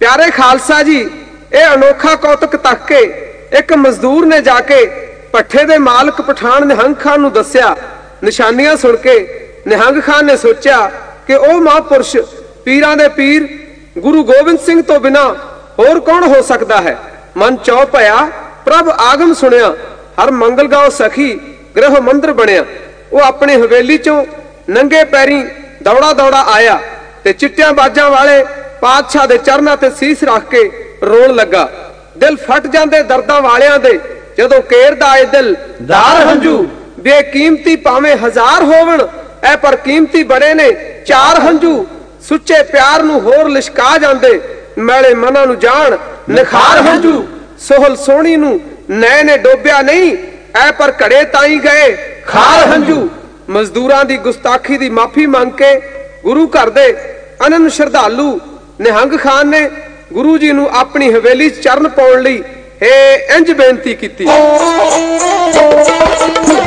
प्यारे खालसा जी, यह अनोखा कौतुक तक के एक मजदूर ने जाके पट्ठे दे मालक पठान निहंग खान नूं दस्सिया। निशानियां सुन के निहंग खान ने सोचा कि वह महापुरुष पीरां दे पीर गुरु गोबिंद सिंह तो बिना होर कौन हो सकता है। मन चौ पया, प्रभ आगम सुनिया, हर मंगल गांव सखी गृह मंदिर बनिया। वो अपनी हवेली चों नंगे पैरी दौड़ा दौड़ा आया ते चिट्टियां बाजां वाले पातशाह दे चरनां ते सीस रख के रोण लगा। दिल फट जांदे दर्दां वालियां दे जदों केरदा ए दिल दार हंजू। बेकीमती भावें हजार होवण, ऐ पर कीमती बड़े ने चार हंजू। सुच्चे प्यार नूं होर लिशका जांदे, मैले मनां नूं जाण निखार हंजू। सोहल सोहणी नूं नैं ने डोबिया नहीं, ऐ पर घड़े ताई गए खार हंजू। मजदूरां दी गुस्ताखी दी माफी मंग के गुरु घर दे अनन श्रद्धालु निहंग खान ने गुरु जी नूं अपनी हवेली चरण पाउण लई इंज बेनती कीती।